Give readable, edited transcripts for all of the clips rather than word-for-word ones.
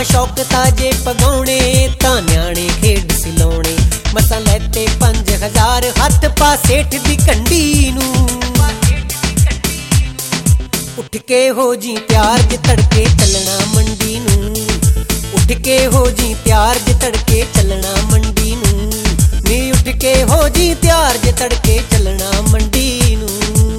ਆਪਾਂ ਸ਼ੌਕ ਤਾਜੇ ਪਗਾਉਣੇ ਤਾਂ ਨਿਆਣੇ ਖੇਡ ਸਿਲਾਉਣੇ। ਮਸਾਂ ਲੈਤੇ 5000 ਹੱਥ ਪਾ ਸੇਠ ਦੀ ਕੰਢੀ ਨੂੰ। ਉੱਠ ਕੇ ਹੋ ਜੀ ਤਿਆਰ ਜੇ ਤੜਕੇ ਚੱਲਣਾ ਮੰਡੀ ਨੂੰ। ਉੱਠ ਕੇ ਹੋ ਜੀ ਤਿਆਰ ਜੇ ਤੜਕੇ ਚੱਲਣਾ ਮੰਡੀ ਨੂੰ। ਨੀ ਉੱਠ ਕੇ ਹੋ ਜੀ ਤਿਆਰ ਜੇ ਤੜਕੇ ਚੱਲਣਾ ਮੰਡੀ ਨੂੰ।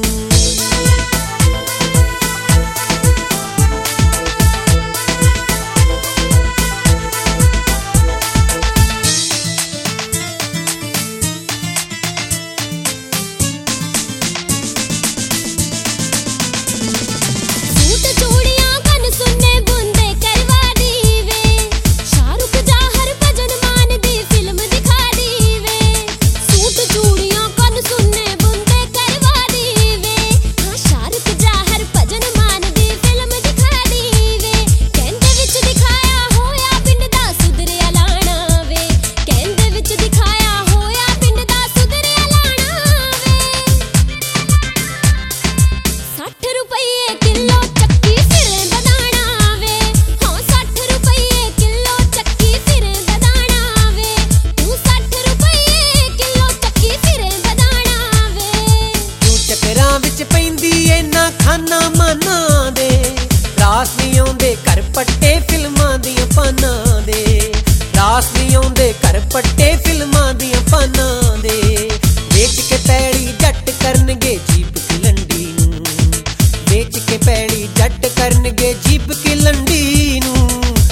ਖਾਨਾ ਮਾਨਾ ਦੇ ਰਾਸ ਨਹੀਂ ਆਉਂਦੇ ਘਰ ਪੱਟੇ ਫਿਲਮਾਂ ਦੀਆਂ ਪਾਨਾਂ ਦੇ। ਰਾਸ ਨਹੀਂ ਆਉਂਦੇ ਘਰ ਪੱਟੇ ਫਿਲਮਾਂ ਦੀਆਂ ਪਾਨਾਂ ਦੇ। ਵੇਚ ਕੇ ਪੈਲੀ ਜੱਟ ਕਰਨਗੇ ਜੀਪ ਕੀ ਲੰਡੀ ਨੂੰ। ਵੇਚ ਕੇ ਪੈਲੀ ਜੱਟ ਕਰਨਗੇ ਜੀਪ ਕੀ ਲੰਡੀ ਨੂੰ।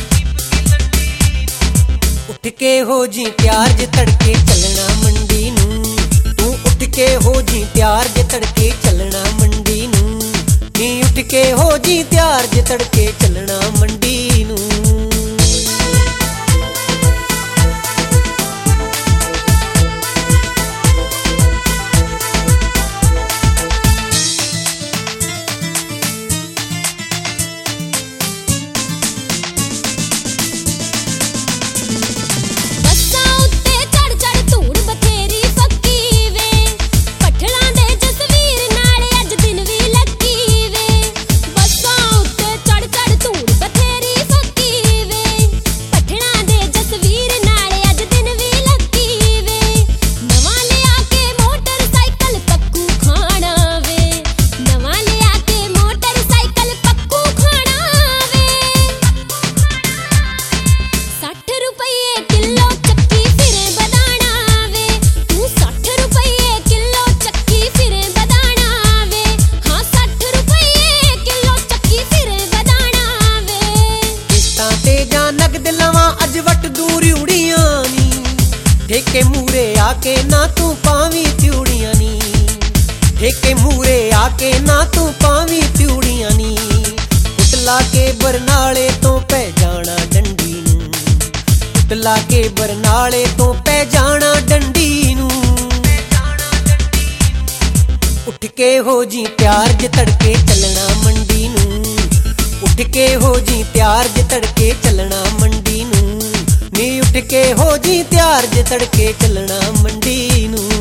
ਉੱਠ ਕੇ ਹੋ ਜੀ ਤਿਆਰ ਜੇ ਤੜਕੇ ਚੱਲਣਾ ਮੰਡੀ ਨੂੰ। ਤੂੰ ਉੱਠ ਕੇ ਹੋ ਜੀ ਤਿਆਰ ਜੇ ਤੜਕੇ ਚੱਲਣਾ ਮੰਡੀ ਨੂੰ। ਨੀ ਉੱਠ ਕੇ ਹੋ ਜੀ ਤਿਆਰ ਜੇ ਤੜਕੇ ਚੱਲਣਾ ਮੰਡੀ ਨੂੰ। ਅੱਜ ਵੱਟ ਦੂਰ ਉੜੀਆਂ ਨੀ ਠੇਕੇ ਮੂਰੇ ਆ ਕੇ ਨਾ ਤੂੰ ਪਾਵੀਂ ਤਿਉੜੀਆਂ ਨੀ। ਠੇਕੇ ਮੂਰੇ ਆ ਕੇ ਨਾ ਤੂੰ ਪਾਵੀਂ ਤਿਉੜੀਆਂ ਨੀ। ਕੁੱਟ ਲਾ ਕੇ ਬਰਨਾਲੇ ਤੋਂ ਪੈ ਜਾਣਾ ਡੰਡੀ ਨੂੰ। ਕੁੱਟ ਲਾ ਕੇ ਬਰਨਾਲੇ ਤੋਂ ਪੈ ਜਾਣਾ ਡੰਡੀ ਨੂੰ। ਉੱਠ ਕੇ ਹੋ ਜੀ ਤਿਆਰ ਜੇ ਤੜਕੇ ਚੱਲਣਾ ਮੰਡੀ ਨੂੰ। ਉੱਠ ਕੇ ਹੋ ਜੀ ਤਿਆਰ ਜੇ ਤੜਕੇ ਚੱਲਣਾ ਮੰਡੀ ਨੂੰ। ਨੀ ਉੱਠ ਕੇ ਹੋ ਜੀ ਤਿਆਰ ਜੇ ਤੜਕੇ ਚੱਲਣਾ ਮੰਡੀ ਨੂੰ।